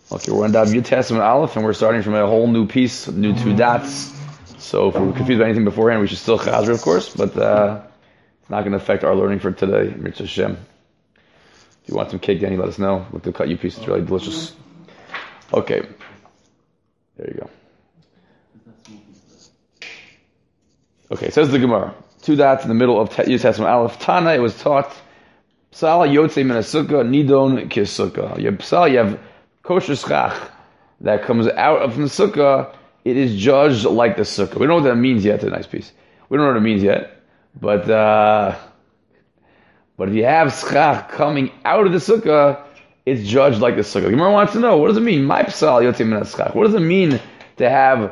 Okay, we're on Daf Yud Testament Aleph, and we're starting from a whole new piece, new two dots. So if we're confused about anything beforehand, we should still chazir, of course, but it's not going to affect our learning for today. Mitzvah Shem. If you want some cake, Danny, let us know. We'll cut you pieces. It's really delicious. Okay, there you go. Okay, says the Gemara. Two dots in the middle of Yud Testament Aleph. Tana, it was taught. Psal yotzei min sukkah nidon kisukah. You have psal, you have kosher schach that comes out from the sukkah. It is judged like the sukkah. We don't know what that means yet. It's a nice piece. We don't know what it means yet. But if you have schach coming out of the sukkah, it's judged like the sukkah. Gemara wants to know, what does it mean? My psal yotzei min schach. What does it mean to have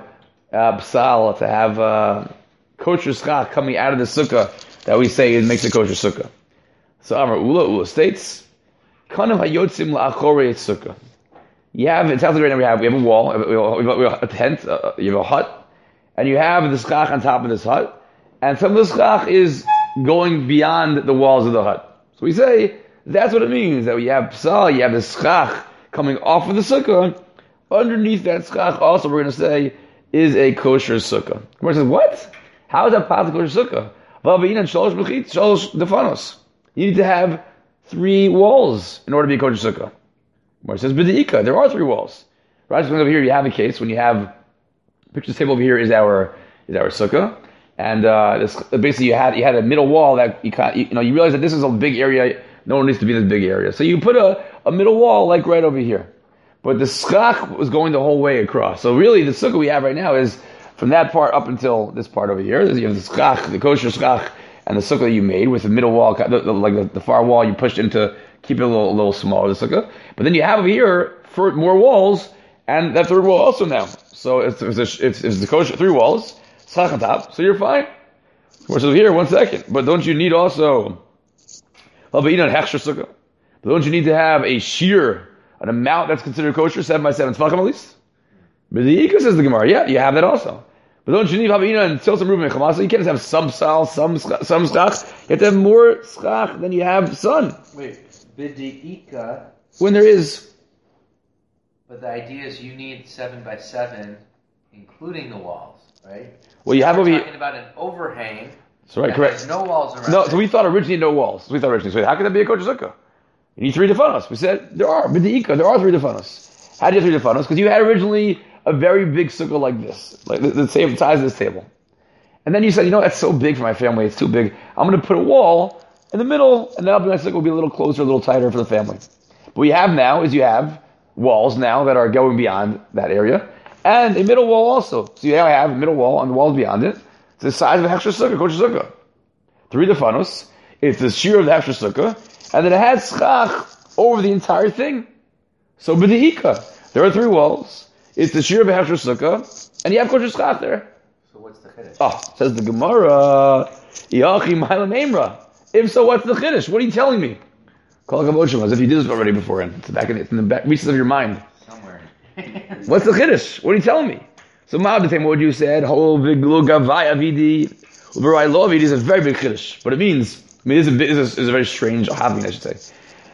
psal, to have kosher schach coming out of the sukkah that we say it makes a kosher sukkah? So Amar Ula states, Kanav hayotzim la'achorei sukkah. You have, it tells us right now we have a wall, we have a tent, you have a hut, and you have the schach on top of this hut, and some of the schach is going beyond the walls of the hut. So we say, that's what it means, that you have psal, you have the schach coming off of the sukkah, underneath that schach also we're going to say, is a kosher sukkah. The says, what? How is that part of kosher sukkah? V'abayin and shalosh b'chit, shalosh defanos. You need to have 3 walls in order to be a kosher sukkah. Where it says b'di'ika, there are 3 walls. Right, so over here you have a case when you have, picture this table over here is our sukkah, and this, basically you had a middle wall that you realize that this is a big area. No one needs to be in this big area, so you put a middle wall like right over here. But the schach was going the whole way across. So really, the sukkah we have right now is from that part up until this part over here. You have the schach, the kosher schach, and the sukkah you made with the middle wall, like the far wall you pushed in to keep it a little smaller, the sukkah. But then you have over here for more walls, and that third wall also now. So it's the kosher 3 walls, schach on top, so you're fine. Whereas over here, 1 second. But don't you need also hechsher sukkah? But don't you need to have a shear, an amount that's considered kosher, 7 by 7 tefachim at least? B'di'ika says the Gemara, yeah, you have that also. But don't you need Havina and Tilsim Reuben and Chamasa? You can't just have some sal, some schach. You have to have more schach than you have sun. Wait, b'di'ika. When there is. But the idea is you need 7 by 7, including the walls, right? Well, you have over here. We're talking about an overhang. That's right, correct. There's no walls around. No, so we thought originally no walls. So how could that be a kosher sukkah? You need 3 defanos. We said there are b'di'ika. There are 3 defanos. How do you have 3 defanos? Because you had originally a very big sukkah like this, like the same size as this table. And then you said, that's so big for my family, it's too big. I'm going to put a wall in the middle, and then my sukkah will be a little closer, a little tighter for the family. What you have now is you have walls now that are going beyond that area, and a middle wall also. So you have a middle wall, and the walls beyond it. It's the size of a hechsher sukkah, kosher sukkah. 3 defanos, it's the shear of the hechsher sukkah, and then it has schach over the entire thing. So b'di'ika, there are 3 walls. It's the shear of a hechsher sukkah, and you have kosher schach there. So what's the chiddush? Says the Gemara, Yachi Ma'ila Meimra. If so, what's the chiddush? What are you telling me? Call Kavoshim as if you did this already beforehand. It's in the back recess of your mind. Somewhere. What's the chiddush? What are you telling me? So Ma'abdatim, what you said, Hol Viglu Gavai Avidi, Uberai Lo Avidi is a very big chiddush. But it means, this is a very strange having, I should say.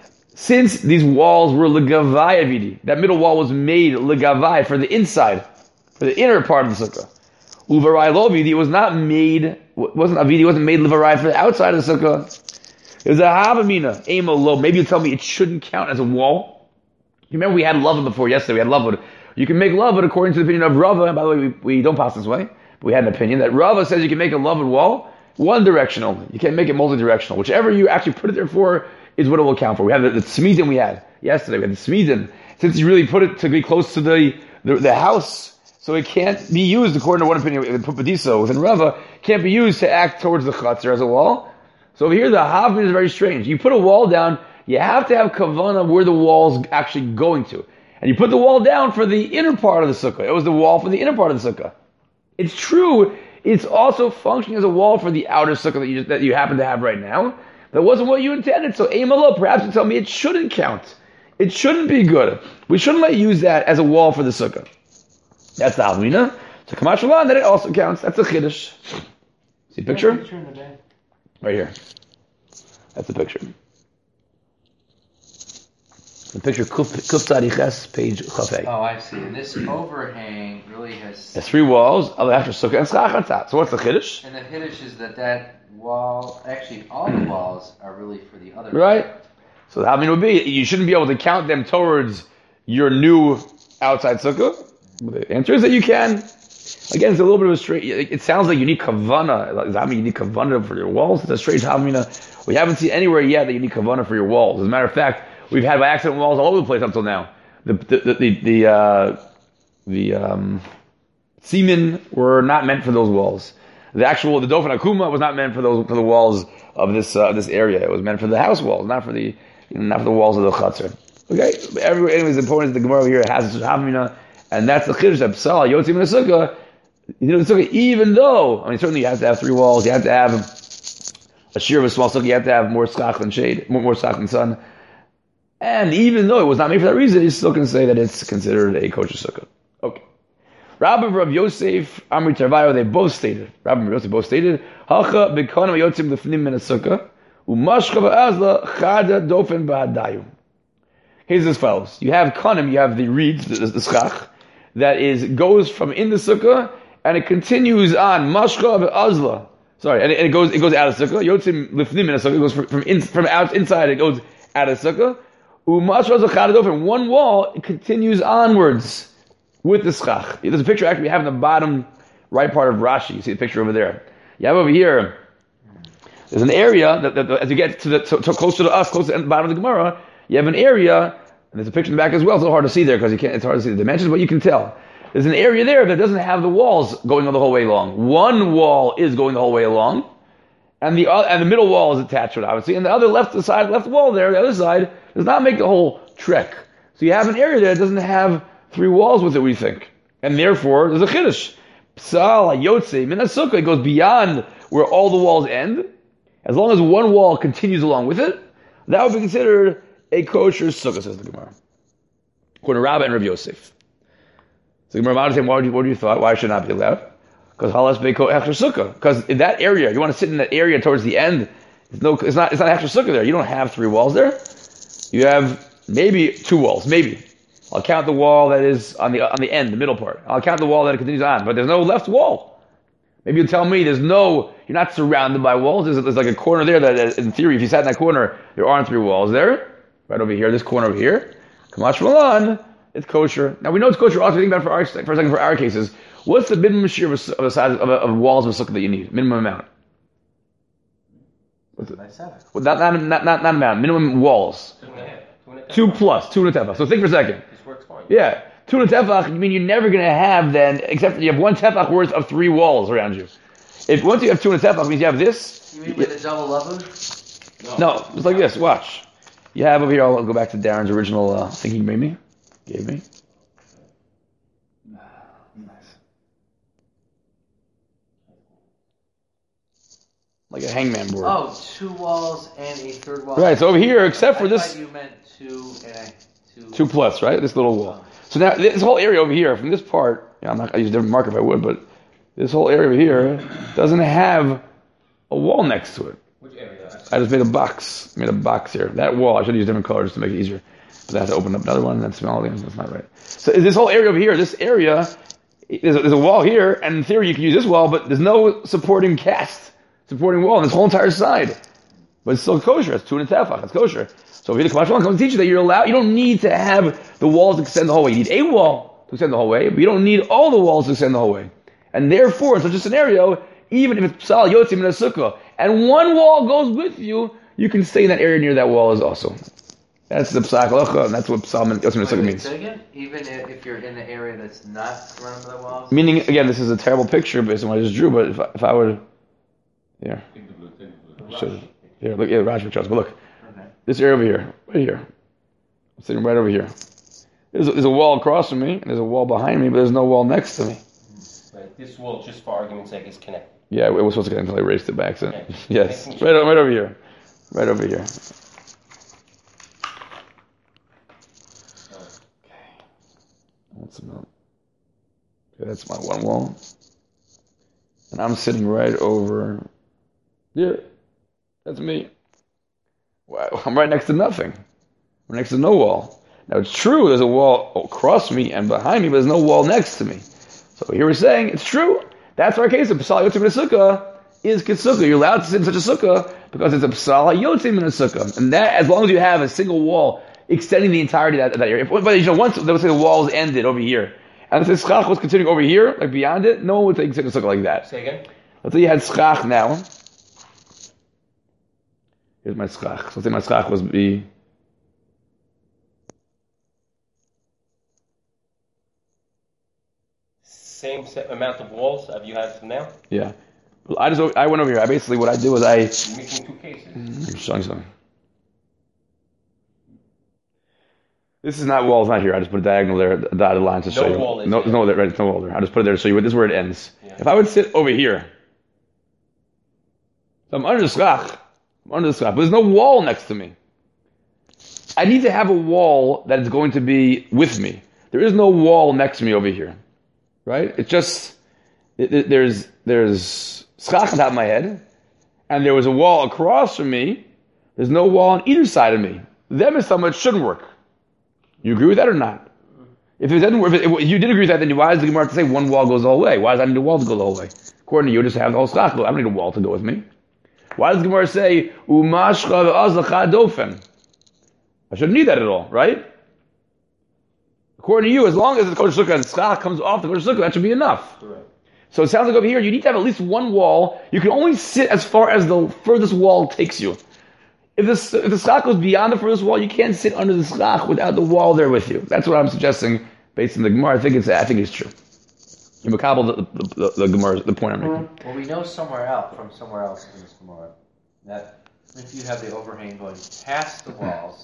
Since these walls were legavai avidi, that middle wall was made legavai for the inside, for the inner part of the sukkah. Uvarai lo avidi, it was not made, wasn't made levarai for the outside of the sukkah. It was a havamina, ema lo. Maybe you tell me it shouldn't count as a wall. You remember we had lavud before yesterday, we had lavud. You can make lavud according to the opinion of Rava, and by the way, we don't pass this way, but we had an opinion that Rava says you can make a lavud wall one directional. You can't make it multi-directional. Whichever you actually put it there for, is what it will count for. We have the smidin we had yesterday. We had the smidin. Since you really put it to be close to the house, so it can't be used according to one opinion. Pupadiso within Rava can't be used to act towards the chutzner as a wall. So over here the havmin is very strange. You put a wall down, you have to have kavana where the wall's actually going to, and you put the wall down for the inner part of the sukkah. It was the wall for the inner part of the sukkah. It's true. It's also functioning as a wall for the outer sukkah that you happen to have right now. That wasn't what you intended, so Amalo, perhaps you tell me it shouldn't count. It shouldn't be good. We shouldn't let you use that as a wall for the sukkah. That's the Alvina. So Kamash Malan, then it also counts. That's a Chiddush. See a picture? Picture in the bag. Right here. That's the picture. The picture Kuf Tzadiches, page Chafei. Oh, I see. And this overhang really has. There's 3 walls, other after sukkah and schach on top. So what's the chiddush? And the Hiddish is that wall, actually all the walls are really for the other. Right. So how many would be? You shouldn't be able to count them towards your new outside sukkah. The answer is that you can. Again, it's a little bit of a straight. It sounds like you need kavana. Does that mean you need kavana for your walls? It's a straight havmina. We haven't seen anywhere yet that you need kavana for your walls. As a matter of fact, we've had by accident walls all over the place up till now. The semen were not meant for those walls. The Dofen Akuma was not meant for the walls of this area. It was meant for the house walls, not for the walls of the chutzner. Okay. Anyways, the point is the Gemara over here has havmina, and that's the chiddush that psal yotzim in the sukkah. Even though, certainly you have to have 3 walls, you have to have a shear of a small sukkah, you have to have more skach than shade, more skach than sun. And even though it was not made for that reason, you still can say that it's considered a kosher sukkah. Okay. Rabbi and Rav Yosef, Amri Tarvayo, they both stated, Hacha b'konim yotzim lefnim min sukkah, u'mashcha ba'azla chada dofen ba'adayu. Here's as follows. You have konim, you have the reeds, the skach, that goes from in the sukkah, and it continues on mashcha ba'azla. Sorry, and it goes out of sukkah. Yotzim lifnim in a sukkah. It goes from inside. It goes out of sukkah. Umashra zachadadof, and one wall it continues onwards with the schach. There's a picture actually we have in the bottom right part of Rashi. You see the picture over there. You have over here. There's an area that as you get to closer to us, close to the bottom of the Gemara, you have an area, and there's a picture in the back as well. It's a little hard to see there because it's hard to see the dimensions, but you can tell. There's an area there that doesn't have the walls going the whole way along. One wall is going the whole way along, and the middle wall is attached to it, obviously. And the other left wall there, the other side, does not make the whole trek. So you have an area there that doesn't have 3 walls with it, we think. And therefore, there's a chiddush. Psal yotze min sukkah. It goes beyond where all the walls end. As long as one wall continues along with it, that would be considered a kosher sukkah, says the Gemara. According to Rabbah and Rav Yosef. So the Gemara is saying, what do you thought? Why should it not be allowed? Because halas beiko extra sukkah. Because in that area, you want to sit in that area towards the end. It's not extra sukkah there. You don't have 3 walls there. You have maybe 2 walls. Maybe. I'll count the wall that is on the end, the middle part. I'll count the wall that it continues on, but there's no left wall. Maybe you'll tell me you're not surrounded by walls. There's like a corner there that, in theory, if you sat in that corner, there aren't 3 walls there. Right over here, this corner over here. Kamash Malan, it's kosher. Now we know it's kosher. Also, think about for a second for our cases. What's the minimum shear of the size of walls of a sukkah that you need? Minimum amount. What's it? By 7. Well, not amount. Minimum walls. 2 plus 2 tefach. So think for a second. This works fine. Yeah, 2 tefach. You mean you're never going to have then, except that you have 1 tefach worth of 3 walls around you. If once you have 2 tefach, means you have this. You mean with a double lavud? No, it's like this. Watch. You have over here. I'll go back to Darren's original thing he gave me. Like a hangman board. Oh, 2 walls and a 3rd wall. Right, so over here, except for I this... thought you meant 2 and 2 plus, right? This little wall. So now, this whole area over here, from this part, I'm not going to use a different marker if I would, but this whole area over here doesn't have a wall next to it. Which area? I just made a box. here. That wall, I should use different colors to make it easier. But I have to open up another one and then smell it. That's not right. So this whole area over here, there's a wall here, and in theory you can use this wall, but there's no supporting wall on this whole entire side. But it's still kosher. It's 2 tefach. It's kosher. So if you're the Kamash Malan, comes to teach you that you don't need to have the walls to extend the whole way. You need a wall to extend the whole way, but you don't need all the walls to extend the whole way. And therefore, in such a scenario, even if it's psal yotzim in a sukkah, and 1 wall goes with you, you can stay in that area near that wall as also. That's the psak halacha, and that's what psal yotzim in a sukkah means. So again, even if you're in the area that's not surrounded by walls? Meaning, again, this is a terrible picture based on what I just drew, but if I would... Here. Here, look, Raj but look. Okay. This area over here, right here. I'm sitting right over here. There's a wall across from me, and there's a wall behind me, but there's no wall next to me. Right. This wall, just for argument's sake, is connected. Yeah, it was supposed to connect until I erased it by accident. Okay. Yes, right over here. Right over here. Okay. That's my 1 wall. And I'm sitting right over here. That's me. Wow, I'm right next to nothing. I'm next to no wall. Now it's true, there's a wall across me and behind me, but there's no wall next to me. So here we're saying it's true. That's our case. A psal yotzim in a sukkah is kisukkah. You're allowed to sit in such a sukkah because it's a psal yotzim in a sukkah. And that, as long as you have a single wall extending the entirety of that area. But once, let's say the walls ended over here, and if the schach was continuing over here, like beyond it, no one would take a sukkah like that. Say again? Let's say you had schach now. Here's my schach. So let's say my schach was the... Same amount of walls as you had now? Yeah. Well, I went over here. What I did was You're mixing two cases. I'm showing something. This is not walls, not here. I just put a diagonal there, a dotted line to show you. Wall is no there. wall there. Right, no wall there. I just put it there to show you. This is where it ends. Yeah. If I would sit over here, so I'm under the schach. But there's no wall next to me. I need to have a wall that is going to be with me. There is no wall next to me over here. Right? It's just, there's schach on top of my head, and there was a wall across from me. There's no wall on either side of me. Them is something that shouldn't work. You agree with that or not? If it doesn't work, if you did agree with that, then why does the Gemara have to say one wall goes the whole way? Why does I need a wall to go the whole way? According to you, just have the whole schach. I don't need a wall to go with me. Why does the Gemara say umashcha ve'azlacha dofen? I shouldn't need that at all, right? According to you, as long as the Kodesh Sukkah and schach comes off the Kodesh Sukkah, that should be enough. Correct. So it sounds like over here, you need to have at least one wall. You can only sit as far as the furthest wall takes you. If the schach goes beyond the furthest wall, you can't sit under the schach without the wall there with you. That's what I'm suggesting based on the Gemara. I think it's true. You makabel the Gemara, the point I'm making. Well, we know somewhere else in this Gemara that if you have the overhang going past the walls,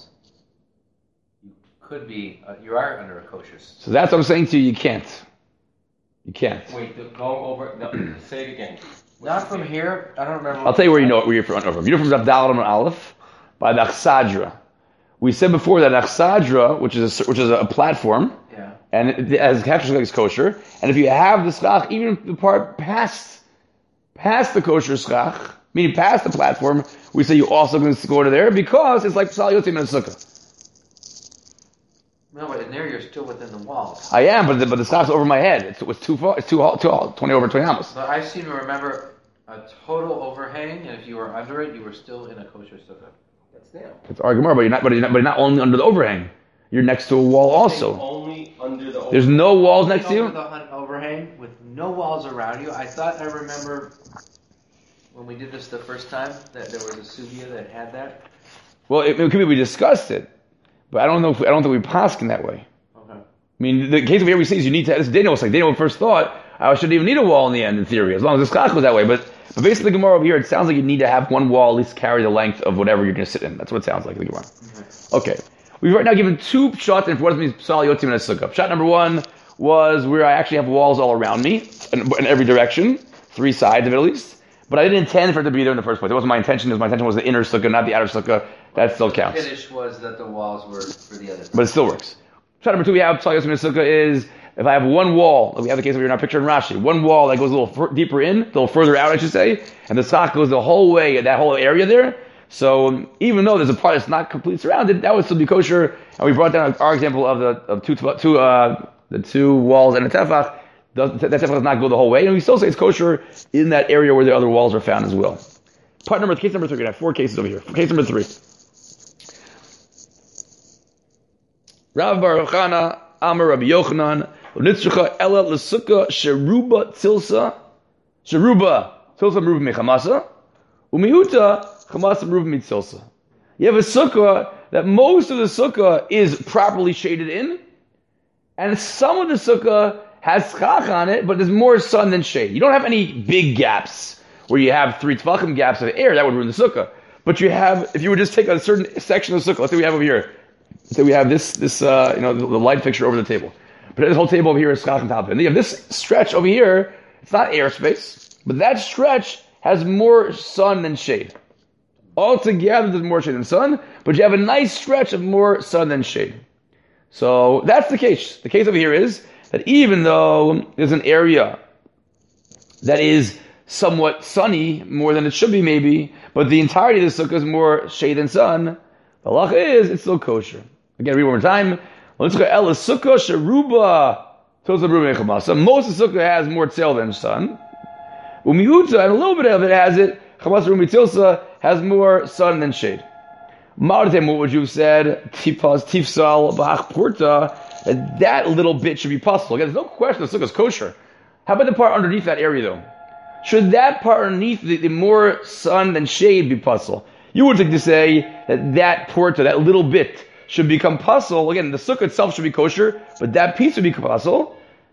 you are under a kosher. So that's what I'm saying to you. You can't. Wait, go over. No, say it again. Not from here. I don't remember. I'll tell you where you're from. You know from Dalet and Aleph by the Achsadra. We said before that Achsadra, which is a platform, Yeah. and it has is kosher. And if you have the schach, even the part past the kosher schach, meaning past the platform, we say you also can go to there because it's like psal yotzim in a sukkah. No, but in there you're still within the walls. I am, but the schach's over my head. It's too far. It's too 20 over 20 amos. But I seem to remember a total overhang, and if you were under it, you were still in a kosher sukkah. That's now. It's argument, but you're not only under the overhang. You're next to a wall also. Only under the overhang. There's no walls next to you? Over the overhang with no walls around you. I thought I remember when we did this the first time that there was a sugya that had that. Well, it could be we discussed it, but I don't think we paskin that way. Okay. I mean, the case over here we see is you need to. This Daniel was like Daniel first thought I shouldn't even need a wall in the end in theory as long as the schach was that way. But basically, the Gemara over here it sounds like you need to have one wall at least carry the length of whatever you're going to sit in. That's what it sounds like the Gemara. Okay, we've right now given two shots in what it means psal yotzim in a sukkah. Shot number one was where I actually have walls all around me in every direction, three sides of it at least. But I didn't intend for it to be there in the first place. It wasn't my intention. My intention was the inner sukkah, not the outer sukkah. That still counts. The finish was that the walls were for the other. But it still works. Shot number two we have psal yotzim in a sukkah is if I have one wall, like we have the case where you're not picturing Rashi, one wall that goes a little deeper in, a little further out, I should say, and the schach goes the whole way, that whole area there. So even though there's a part that's not completely surrounded, that would still be kosher. And we brought down our example of the two walls and a tefach. That tefach does not go the whole way, and we still say it's kosher in that area where the other walls are found as well. Case number 3, we're going to have 4 cases over here. Case number 3. Rav Baruch Chana, Amar Rabbi Yochanan, Nitzrucha Ela L'Sukkah Sheruba Tilsa Meruba Mechamasa, Umiuta Chamasa Meruba Mitzilsa. You have a sukkah that most of the sukkah is properly shaded in, and some of the sukkah has schach on it, but there's more sun than shade. You don't have any big gaps where you have 3 tefachim gaps of air that would ruin the sukkah. But you have, if you would just take a certain section of the sukkah, let's say we have over here. So we have this the light fixture over the table. But this whole table over here is schach on top of it. And you have this stretch over here, it's not airspace, but that stretch has more sun than shade. Altogether there's more shade than sun, but you have a nice stretch of more sun than shade. So that's the case. The case over here is that even though there's an area that is somewhat sunny, more than it should be maybe, but the entirety of the sukkah is more shade than sun, the halacha is it's still kosher. Again, read one more time. Most of the sukkah has more tail than sun. Umiuta, and a little bit of it has it. Chamas Rumitilsa has more sun than shade. Martem, what would you have said? Tifsal Bach Porta. That little bit should be possible. Again, there's no question the sukkah is kosher. How about the part underneath that area, though? Should that part underneath the more sun than shade be possible? You would think to say that porta, that little bit, should become puzzle. Again, the sukkah itself should be kosher, but that piece would be puzzle.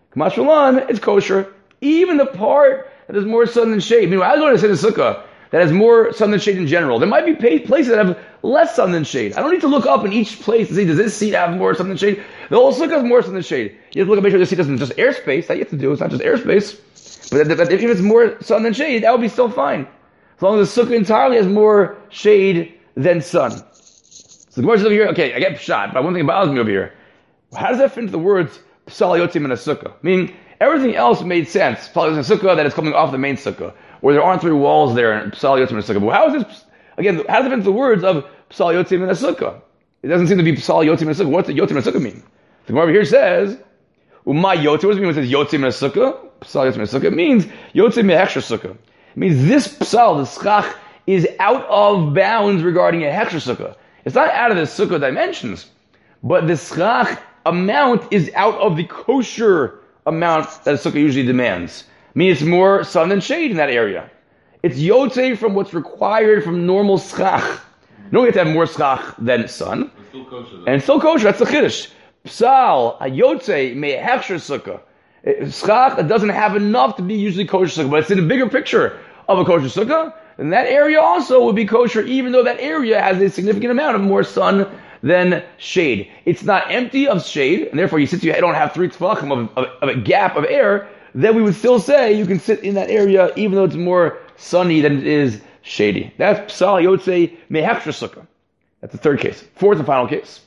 Kamash it's kosher. Even the part that has more sun than shade. Meanwhile, I was going to say the sukkah that has more sun than shade in general. There might be places that have less sun than shade. I don't need to look up in each place to see, does this seat have more sun than shade? The whole sukkah has more sun than shade. You have to look and make sure the seat doesn't just airspace. That you have to do. It's not just airspace. But if it's more sun than shade, that would be still fine. As long as the sukkah entirely has more shade than sun. So the Gemara says over here, okay, I get shot, but one thing bothers me over here. How does that fit into the words Psal Yotzim in a sukkah? Meaning, everything else made sense. Psal Yotzim in a sukkah, that is coming off the main sukkah. Or there aren't three walls there in Psal Yotzim in a sukkah. But how is this, again, how does it fit into the words of Psal Yotzim in a sukkah? It doesn't seem to be Psal Yotzim in a sukkah. What's the Yotzim in a sukkah mean? The Gemara over here says, Umay Yotzim, what does it mean when it says Yotzim in a sukkah? Psal Yotzim in a sukkah. It means Yotzim in a hechsher sukkah. It means this Psal, the schach, is out of bounds regarding a hechsher sukkah. It's not out of the sukkah dimensions, but the schach amount is out of the kosher amount that a sukkah usually demands. I mean, it's more sun than shade in that area. It's yotzei from what's required from normal schach. No, we have to have more schach than sun. It's still kosher, and it's still kosher. That's the chiddush. Psal, a yotzei, me hechsher sukkah. Schach, it doesn't have enough to be usually kosher sukkah, but it's in the bigger picture of a kosher sukkah. And that area also would be kosher, even though that area has a significant amount of more sun than shade. It's not empty of shade, and therefore, since you don't have 3 tefachim of a gap of air, then we would still say you can sit in that area, even though it's more sunny than it is shady. That's Psal Yotzei Mehechsher Sukkah. That's the third case. Fourth and final case.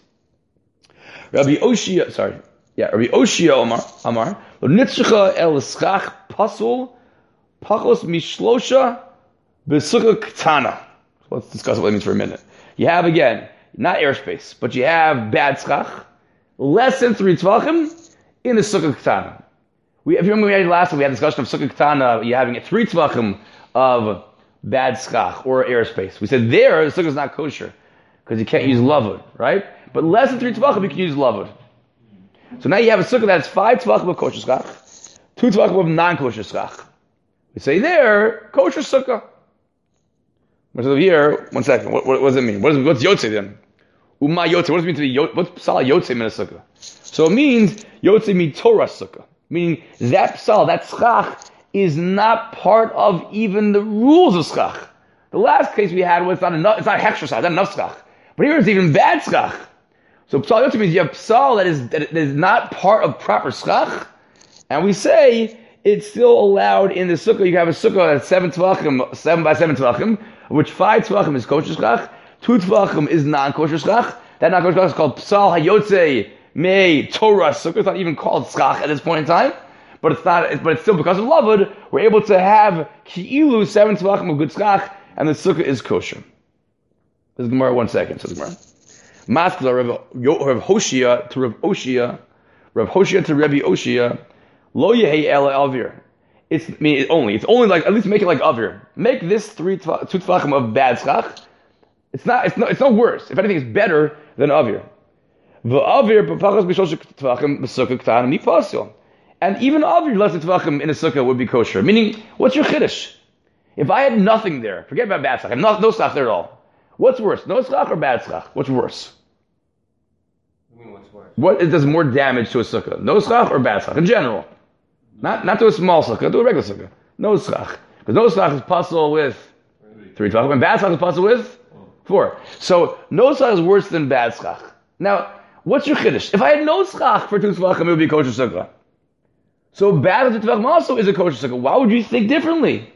Rabbi Oshia Amar, Lo nitzcha el schach pasul pachos mishlosha B'sukkah Ktana. Let's discuss what that means for a minute. You have, again, not airspace, but you have bad schach, less than 3 tvachim in the Sukkah Ktana. If you remember last time, we had a discussion of Sukkah Ktana, you're having 3 tvachim of bad schach or airspace. We said there, the Sukkah is not kosher, because you can't use lavud, right? But less than 3 tvachim, you can use lavud. So now you have a Sukkah that's 5 tvachim of kosher schach, 2 tvachim of non-kosher schach. We say there, kosher Sukkah. What's over here? 1 second. What does it mean? What's Yotzei then? Uma Yotzei. What does it mean to be what's Psal Yotzei in a sukkah? So it means Yotzei mi Torah sukkah. Meaning that Psal, that schach, is not part of even the rules of schach. The last case we had was not enough. It's not hechsher schach, not enough schach. But here it's even bad schach. So Psal Yotzei means you have Psal that is not part of proper schach, and we say it's still allowed in the sukkah. You have a sukkah that's 7 tvachim, 7 by 7 tvachim, which 5 tvachim is kosher schach, 2 tvachim is non-kosher schach. That non-kosher schach is called Psal Hayotzei Me Torah Sukkah. It's not even called schach at this point in time, but it's not. But it's still because of lavud, we're able to have ki'ilu 7 tvachim of good schach, and the sukkah is kosher. This is Gemara. 1 second. So the Gemara. Maskla Rav Hoshia to Rav Oshia, Rav Hoshia to Rabbi Oshia. Lo yehei ela avir. It's only like, at least make it like avir. Make this 2 tvachim of bad schach. It's no worse. If anything, it's better than avir. V'avir b'pachos b'shlosh tvachim b'sukkah k'tana mi pasul. And even avir less than tvachim in a sukkah would be kosher. Meaning, what's your chiddush? If I had nothing there, forget about bad schach. I have no schach there at all. What's worse, no schach or bad schach? What's worse? I mean, what's worse? What does more damage to a sukkah? No schach or bad schach in general? Not to a small sukkah, to a regular sukkah. No schach. Because no schach is possible with 3 tvachim, and bad schach is possible with 4. So no schach is worse than bad schach. Now, what's your chiddush? If I had no schach for 2 tvachim, it would be kosher sukkah. So bad 2 tvachim also is a kosher sukkah. Why would you think differently?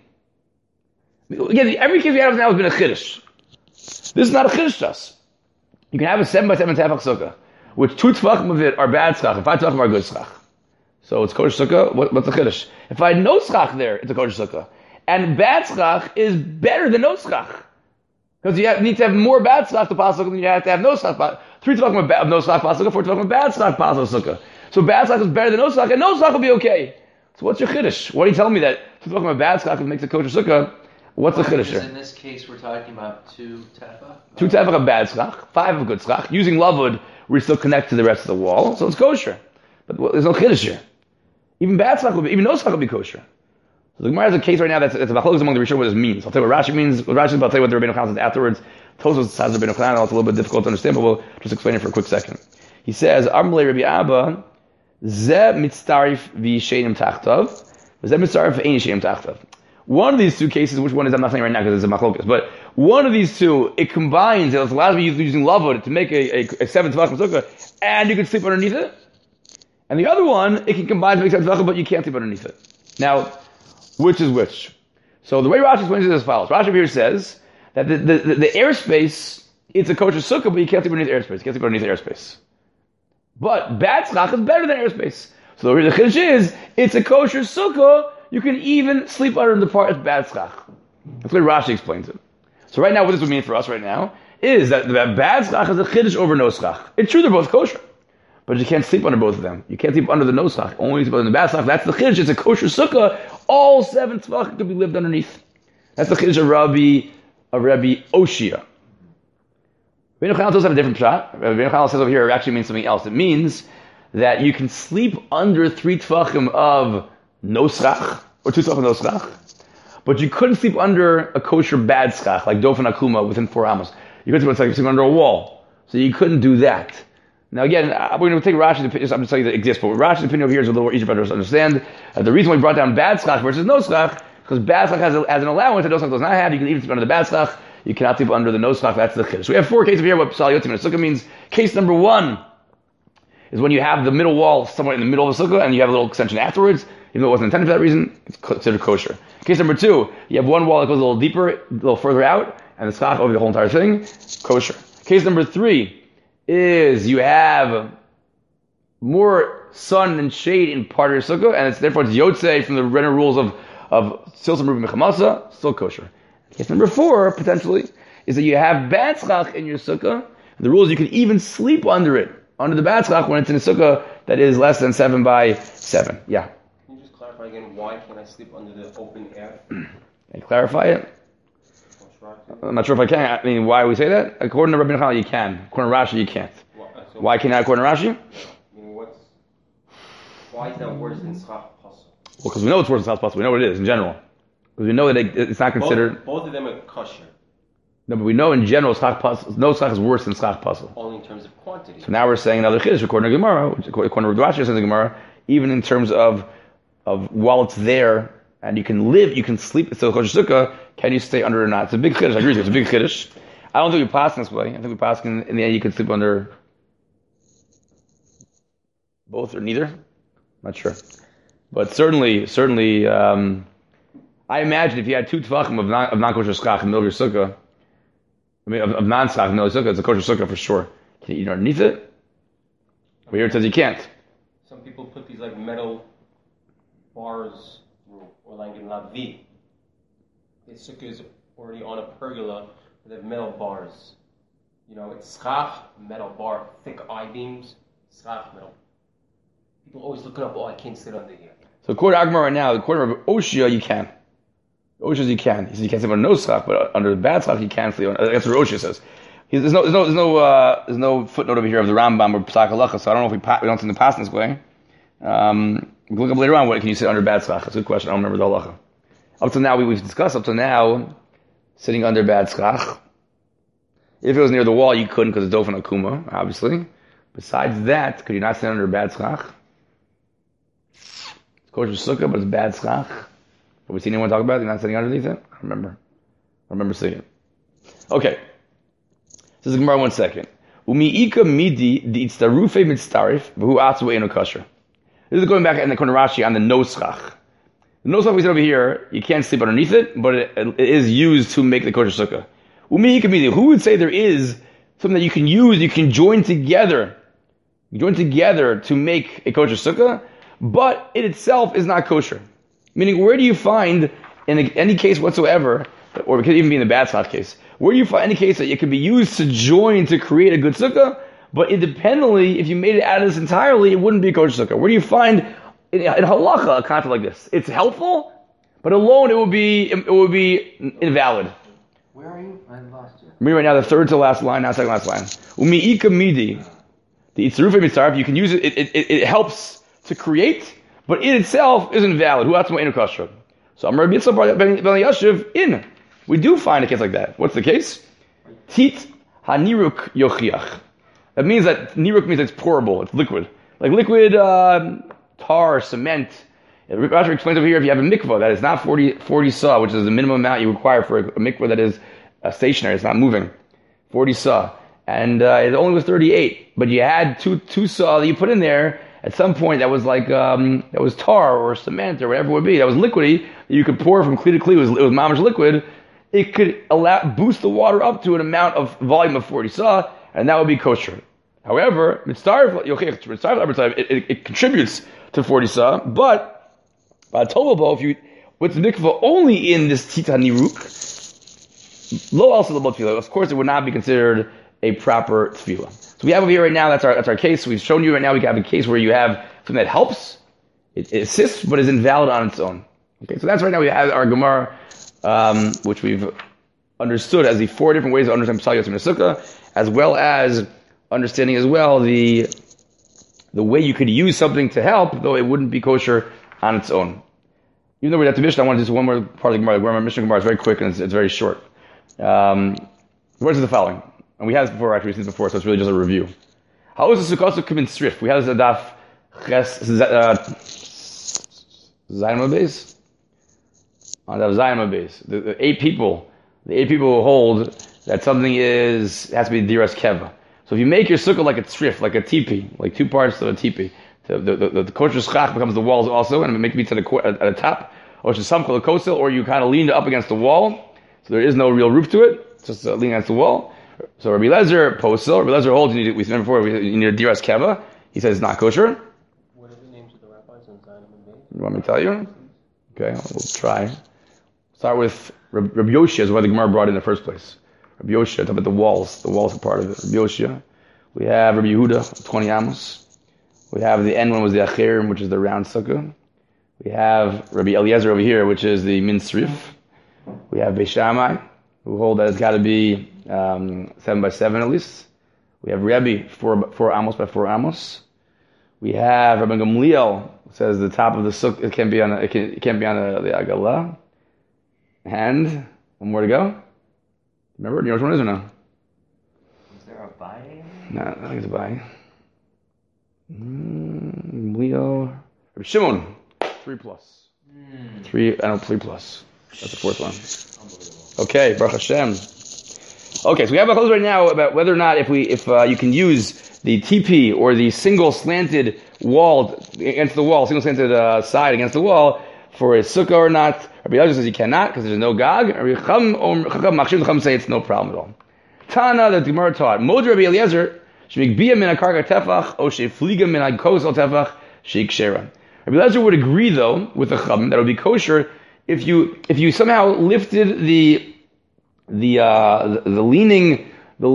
Again, every case we have now has been a chiddush. This is not a chiddush to us. You can have a 7 by 7 tefach sukkah, which 2 tvachim of it are bad schach, and 5 tvachim are good schach. So it's kosher sukkah. What's the chiddush? If I had no schach there, it's a kosher sukkah. And bad schach is better than no schach. Because you need to have more bad schach to pass sukkah than you have to have no schach to 3 tefachim of no schach pas sukkah, 4 tefachim of bad schach pas sukkah. So bad schach is better than no schach, and no schach will be okay. So what's your chiddush? What are you telling me that 2 tefachim of bad schach makes a kosher sukkah? What's the chiddush here? In this case, we're talking about 2 tefach. 2 tefach of bad schach, 5 of good schach. Using lovewood, we still connect to the rest of the wall, so it's kosher. But there's no chiddush here. Even bad schach will be, even no schach will be kosher. So the Gemara has a case right now that's a machlokes among the Rishon what this means. I'll tell you what Rashi means. What Rashi means, but I'll tell you what the Rebbeinu Chanan says afterwards. Tosfos says the Rebbeinu Chanan. It's a little bit difficult to understand, but we'll just explain it for a quick second. He says, Amrei Rabbi Abba, Ze mitztarif v'yishenim tachtav, Ze mitztarif v'ein yishenim tachtav. One of these 2 cases, which one is I'm not saying right now because it's a machlokes, but one of these 2, it combines, it allows me using lovewood to make a 7 tefachim sukkah, and you can sleep underneath it. And the other one, it can combine to make 7 tefachim, but you can't sleep underneath it. Now, which is which? So the way Rashi explains it is as follows. Rashi here says that the airspace, it's a kosher sukkah, but you can't sleep underneath airspace. You can't sleep underneath airspace. But bad schach is better than airspace. So the chiddush is, it's a kosher sukkah, you can even sleep under the part of bad schach. That's the way Rashi explains it. So right now, what this would mean for us right now is that bad schach is a chiddush over no schach. It's true they're both kosher. But you can't sleep under both of them. You can't sleep under the no schach. Only sleep under the bad schach. That's the chiddush. It's a kosher sukkah. All 7 tefachim could be lived underneath. That's the chiddush of Rabbi Oshia. Rebbeinu Chanan does have a different shot. Rebbeinu Chanan says over here it actually means something else. It means that you can sleep under 3 tefachim of no schach, or 2 tefachim of no schach, but you couldn't sleep under a kosher bad schach, like dofen akuma within 4 amos. You couldn't sleep under a wall. So you couldn't do that. Now again, we're going to take Rashi's opinion. I'm just telling you that it exists, but Rashi's opinion over here is a little more easier for us to understand. The reason why we brought down bad schach versus no schach, because bad schach has an allowance that no schach does not have. You can even sleep under the bad schach. You cannot sleep under the no schach. That's the chiddush. So we have 4 cases here. What Psal Yotzim in a sukkah means. Case number 1 is when you have the middle wall somewhere in the middle of the sukkah and you have a little extension afterwards. Even though it wasn't intended for that reason, it's considered kosher. Case number 2, you have one wall that goes a little deeper, a little further out, and the schach over the whole entire thing, kosher. Case number 3 is you have more sun and shade in part of your sukkah, and it's therefore it's yotzei from the Renner rules of silsam ruben mechamasa, still kosher. Case number 4, potentially, is that you have bad schach in your sukkah. The rule is you can even sleep under it, under the bad schach, when it's in a sukkah that is less than 7 by 7. Yeah. Can you just clarify again, why can I sleep under the open air? Can you clarify it? I'm not sure if I can. I mean, why we say that? According to Rabbi Nachal, you can. According to Rashi, you can't. Why can't I? According to Rashi? Why is that worse than schach pasuk? Well, because we know it's worse than schach pasuk. We know what it is in general. Because we know that it's not considered. Both of them are kosher. No, but we know in general schach pasuk. No schach is worse than schach pasuk. Only in terms of quantity. So now we're saying another chiddush according to Gemara. According to Rashi, says the Gemara, even in terms of while it's there and you can live, you can sleep. It's still kosher sukkah. Can you stay under it or not? It's a big chiddush. I agree with you. It's a big chiddush. I don't think we pass in this way. I think we pass in the end you can sleep under both or neither. Not sure. But certainly, I imagine if you had 2 tefachim of non-kosher schach in the middle of your sukkah, I mean, of non-schach in the middle of your sukkah, it's a kosher sukkah for sure. Can you eat underneath it? But here it says you can't. Some people put these like metal bars, or like in Lavi. The sukkah is already on a pergola, but they have metal bars. You know, it's schach, metal bar, thick I-beams, schach, metal. People always looking up, I can't sit under here. So according to Agmar right now, according to Oshia, you can. Oshia, you can. He says you can't sleep under no schach, but under the bad schach, you can sleep. That's what Oshia says. There's no footnote over here of the Rambam or Pesach Halacha, so I don't know if we don't seem to pass in this way. We look up later on. What can you sit under bad schach? That's a good question. I don't remember the halacha. Up to now, we've discussed. Up to now, sitting under bad schach. If it was near the wall, you couldn't because it's dofen akuma, obviously. Besides that, could you not sit under bad schach? It's kosher sukkah, but it's bad schach. Have we seen anyone talk about it? You're not sitting underneath it? I remember seeing it. Okay. This is Gemara 1 second. Umiika midi di itztarufe mitztarif v'hu atzu eino kosher. This is going back in the Korban Rashi on the no schach. The no schach we said over here, you can't sleep underneath it, but it is used to make the kosher sukkah. Umiika midi. Who would say there is something that you can use, you can join together to make a kosher sukkah, but it itself is not kosher? Meaning, where do you find, in any case whatsoever, or it could even be in the bad schach case, where do you find any case that it can be used to join to create a good sukkah, But independently, if you made it out of this entirely, it wouldn't be a kosher sukkah. Where do you find in halacha a concept like this? It's helpful, but alone it would be invalid. Where are you? I lost you. Me right now, the third to last line, not second last line. Umi'ika midi. The itzaruf mitzaref, you can use it. It helps to create, but it itself isn't valid. Who atzma inu kosher? So Amar Rabbi Yitzchak ben Yashiv in. We do find a case like that. What's the case? Tit haniruk yochiach. That means that niruk means it's pourable, it's liquid. Like liquid tar, cement. Rashi explains over here, if you have a mikvah that is not 40 saw, which is the minimum amount you require for a mikvah that is stationary, it's not moving, 40 saw, and it only was 38, but you had two saw that you put in there at some point that was like that was tar or cement or whatever it would be, that was liquidy, that you could pour from kli to kli, it was mamish liquid. It could boost the water up to an amount of volume of 40 saw, and that would be kosher. However, it contributes to 40 saw, but Tovobo, if you with the mikvah only in this tita niruk, lo also the tefillah, of course it would not be considered a proper tefillah. So we have over here right now, that's our case. We've shown you right now we have a case where you have something that helps, it assists, but is invalid on its own. Okay, so that's right now we have our Gemara, which we've understood as the 4 different ways to understand Psal Yotzei Min HaSukkah, as well as understanding as well the way you could use something to help, though it wouldn't be kosher on its own. Even though we're at the Mishnah, I want to do one more part of the Gemara. The Mishnah Gemara is very quick and it's very short. The words are the following. And we had this before, actually, we've seen this before, so it's really just a review. How is the Sukkot come in Srif? We had this Adaf Zayin base? On Adaf Zayin base. The 8 people who hold that something has to be Diras Keva. So if you make your sukkah like a tzrif, like a teepee, like 2 parts of a teepee, the kosher schach becomes the walls also, and it makes me to at the top, or it's some called a kosel, or you kind of lean up against the wall, so there is no real roof to it, it's just leaning against the wall. So Rabbi Lezer posel, Rabbi Lezer holds, we said before, you need a diras keva. He says it's not kosher. What are the names of the rabbis in Zion and Bay? You want me to tell you? Okay, we'll try. Start with Rabbi Yoshia, is why the Gemara brought it in the first place. Rabbi Yoshia, talk about the walls are part of it. Rabbi Yoshia. We have Rabbi Yehuda, 20 amos. We have the end one was the Achirim, which is the round sukkah. We have Rabbi Eliezer over here, which is the min srif. We have Beis Shammai, who hold that it's got to be 7 by 7 at least. We have Rebbe, 4 amos by 4 amos. We have Rabbi Gamliel, who says the top of the sukkah it can't be on the agalah. And one more to go. Remember, do you know which one it is or no? Is there a buy? No, I think it's a buy. Leo, Rabbi Shimon, 3 plus. 3 plus. That's the 4th one. Okay, Baruch Hashem. Okay, so we have a close right now about whether or not if you can use the TP or the single slanted wall against the wall, single slanted side against the wall for a sukkah or not. Rabbi Eliezer says you cannot because there's no gag. Rabbi Chacham say it's no problem at all. Tana, the Gemara taught, Mod Rabbi Eliezer, shemigbiya min akarka tefach, o shefliga min hakosel tefach, sheiksheira. Rabbi Eliezer would agree though with the Chacham that it would be kosher if you somehow lifted the leaning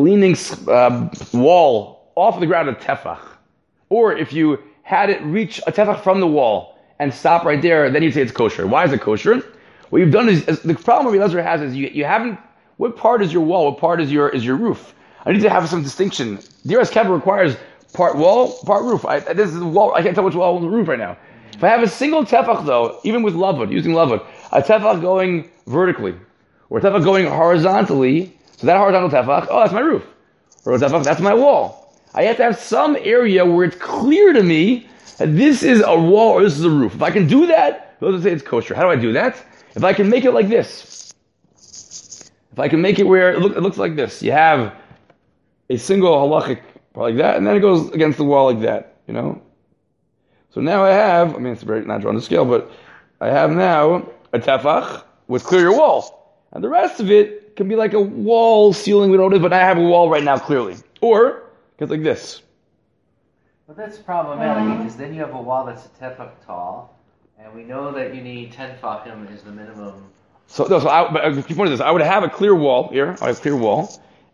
wall off of the ground of tefach, or if you had it reach a tefach from the wall and stop right there, then you'd say it's kosher. Why is it kosher? What you've done is the problem Rabbi Eliezer has is you haven't. What part is your wall? What part is your roof? I need to have some distinction. Diras Keva requires part wall, part roof. This is the wall. I can't tell which wall is the roof right now. If I have a single tefach though, even with lavud, using lavud, a tefach going vertically, or a tefach going horizontally, so that horizontal tefach, oh, that's my roof. Or a tefach, that's my wall. I have to have some area where it's clear to me that this is a wall or this is a roof. If I can do that, those will say it's kosher. How do I do that? If I can make it like this. If I can make it where it looks like this. You have a single halachic like that, and then it goes against the wall like that, you know? So now I have, it's very not drawn to scale, but I have now a tefach with clear your wall. And the rest of it can be like a wall ceiling, we don't know, but I have a wall right now clearly. Or, it's like this. Well, that's problematic because then you have a wall that's a tefach tall, and we know that you need 10 tefachim is the minimum. But the key point is this: I would have a clear wall here. I have a clear wall,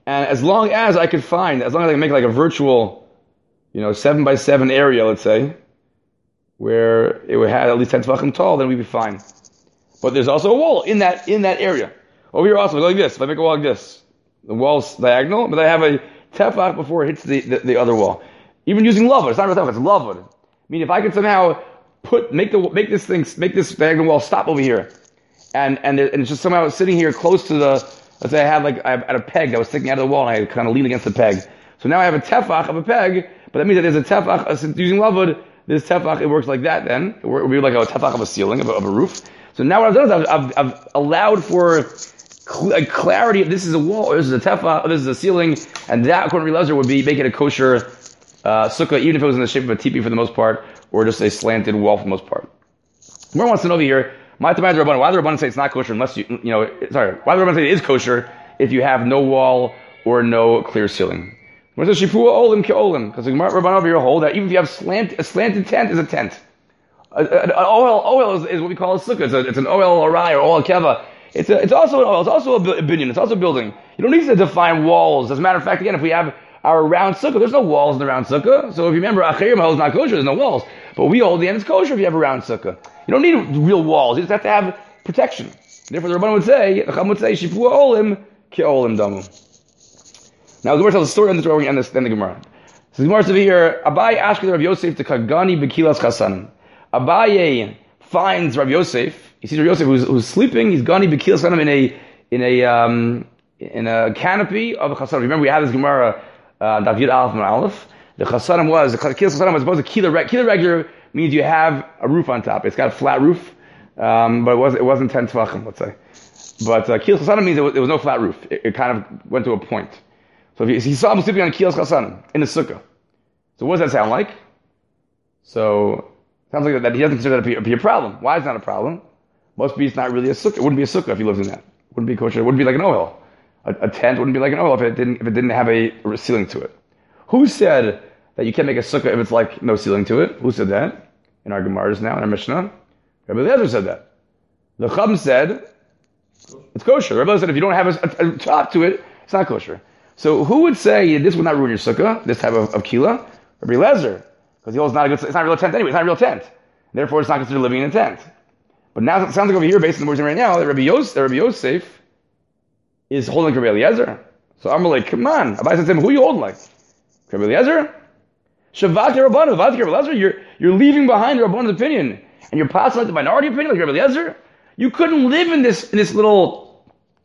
And as long as I can make like a virtual, 7x7 area, let's say, where it would have at least 10 tefachim tall, then we'd be fine. But there's also a wall in that area. Over here also, like this. If I make a wall like this, the wall's diagonal, but I have a tefach before it hits the other wall. Even using lavud, it's not real tefach, it's lavud. I mean, if I could somehow make this diagonal wall stop over here, and it's just somehow sitting here close to let's say I had a peg that was sticking out of the wall, and I kind of leaned against the peg. So now I have a tefach of a peg, but that means that there's a tefach using lavud. This tefach, it works like that. Then it would be like a tefach of a ceiling of a roof. So now what I've done is I've allowed for clarity if this is a wall or this is a tefach or this is a ceiling, and that according to Eliezer would be make it a kosher sukkah, even if it was in the shape of a teepee for the most part, or just a slanted wall for the most part. More wants to know over here, why the Rabbanan say it's not kosher unless why the Rabbanan say it is kosher if you have no wall or no clear ceiling? Because the Rabbanan over here hold that even if you have a slanted tent is a tent. An oil is what we call a sukkah. It's an oil arai or oil keva. It's also an oil. It's also a binyan. It's also a building. You don't need to define walls. As a matter of fact, again, if we have our round sukkah, there's no walls in the round sukkah. So if you remember, Achirim is not kosher. There's no walls. But we hold the end is kosher if you have a round sukkah. You don't need real walls. You just have to have protection. Therefore, the Rabbanan would say, Shipua olim ki olim damu. Now, the Gemara tells a story on this where we end the Gemara. So the Gemara says over here, Abaye ashkei Rav Yosef to Kagani bekilas chasan. Abaye finds Rav Yosef. He sees Rav Yosef who's sleeping. He's gani bekilas chasan in a canopy of a chasan. Remember, we had this Gemara, David Aleph and Aleph. The chasanim was supposed to kila regular means you have a roof on top. It's got a flat roof, but it wasn't 10 tefachim, let's say. But kila chasanim means there was no flat roof. It kind of went to a point. So if he saw him sleeping on kila chasanim in the sukkah. So what does that sound like? So it sounds like that he doesn't consider that to be a problem. Why is it not a problem? Must be it's not really a sukkah. It wouldn't be a sukkah if he lives in that. It wouldn't be kosher. It wouldn't be like an oil. A tent wouldn't be like an oil if it didn't have a ceiling to it. Who said that you can't make a sukkah if it's like no ceiling to it? Who said that? In our Gemaras now, in our Mishnah. Rabbi Eliezer said that. The Chum said it's kosher. Rabbi Eliezer said if you don't have a top to it, it's not kosher. So who would say this would not ruin your sukkah, this type of kila? Rabbi Eliezer. Because it's not a real tent anyway. It's not a real tent. Therefore, it's not considered living in a tent. But now it sounds like over here, based on the words right now, that Rabbi Yosef is holding like Rabbi Eliezer. So I'm like, come on. Abai said to him, who are you holding like? Rabbi Eliezer? Shavati Rabbanu, Rabbi Eliezer, you're leaving behind the Rabban's opinion. And you're passing like the minority opinion like Rabbi Eliezer? You couldn't live in this little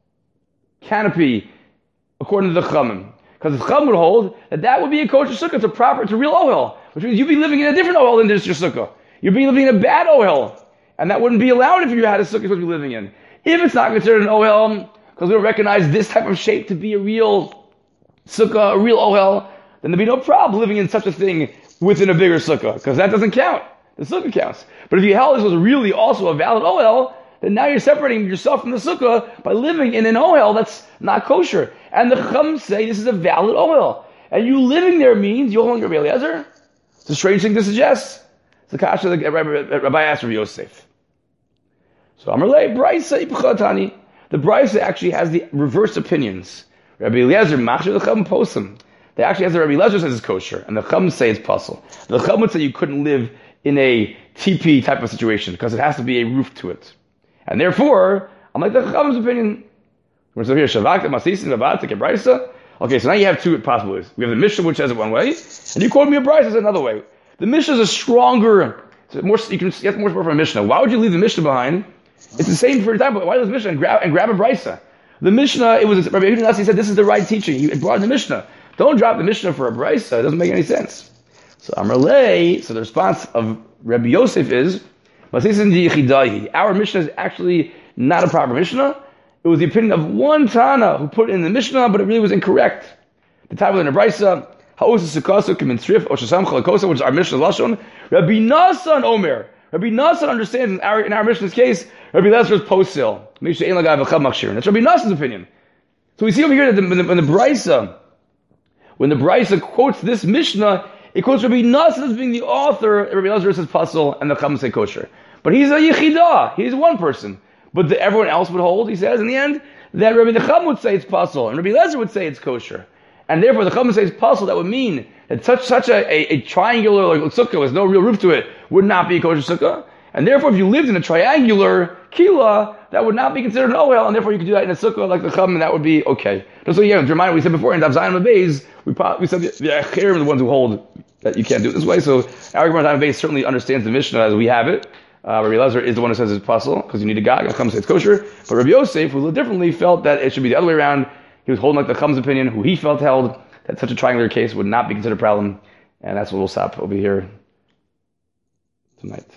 canopy according to the Chamim. Because the Chum would hold that would be a kosher sukkah. It's a real oil. Which means you'd be living in a different oil than just your sukkah. You'd be living in a bad oil. And that wouldn't be allowed if you had a sukkah you're supposed to be living in. If it's not considered an oil, because we don't recognize this type of shape to be a real sukkah, a real oil, then there'd be no problem living in such a thing within a bigger sukkah. Because that doesn't count. The sukkah counts. But if you held this was really also a valid oil, then now you're separating yourself from the sukkah by living in an oil that's not kosher. And the Chum say this is a valid oil. And you living there means you're holding Rabbi Eliezer? It's a strange thing to suggest. It's the kasha that Rabbi asked Rabbi Yosef. So Amarle, Braisa Ipchatani. The Braisa actually has the reverse opinions. Rabbi Eliezer, Machshir the Chum Posum. They actually has the Rabbi Eliezer says it's kosher, and the Chum say it's puzzle. The Chum would say you couldn't live in a teepee type of situation because it has to be a roof to it. And therefore, I'm like the Chum's opinion. We're still here, Shavak, Masisin, Vavat, Braisa. Okay, so now you have two possibilities. We have the Mishnah which says it one way, and you quote me a Braisa another way. The Mishnah is a stronger, you can get more support from a Mishnah. Why would you leave the Mishnah behind? It's the same for example. Why does the Mishnah and grab a Braisa? The Mishnah, it was Rabbi Yehuda Nasi said this is the right teaching. He brought in the Mishnah. Don't drop the Mishnah for a Braisa. It doesn't make any sense. So Amrlei, so the response of Rabbi Yosef is, our Mishnah is actually not a proper Mishnah. It was the opinion of one Tana who put it in the Mishnah, but it really was incorrect. The title in the Braisa, which is our Mishnah Lashon, Rabbi Nasan Omer. Rabbi Nasan understands in our Mishnah's case, Rabbi Eliezer is post-sale. That's Rabbi Nasan's opinion. So we see over here that when the Braisa quotes this Mishnah, it quotes Rabbi Nasan as being the author, Rabbi Eliezer says puzzle, and the Chum say kosher. But he's a yichidah, he's one person. but everyone else would hold, he says, in the end, that Rabbi Necham would say it's puzzle, and Rabbi Lezer would say it's kosher. And therefore, the Chacham would say it's puzzle, that would mean that such a triangular like, sukkah with no real roof to it would not be a kosher sukkah. And therefore, if you lived in a triangular kila, that would not be considered an ohel, and therefore you could do that in a sukkah like the Chacham, and that would be okay. Just so you have to remind what we said before, in Daf Zayin Beis, we said the Achirim are the ones who hold that you can't do it this way. So our Gemara Beis certainly understands the Mishnah as we have it. Rabbi Lezer is the one who says it's puzzle, because you need a gag, and the Chacham says it's kosher. But Rabbi Yosef, who lived differently, felt that it should be the other way around. He was holding like the Chacham's opinion, who he felt held that such a triangular case would not be considered a problem. And that's what we'll stop over here tonight.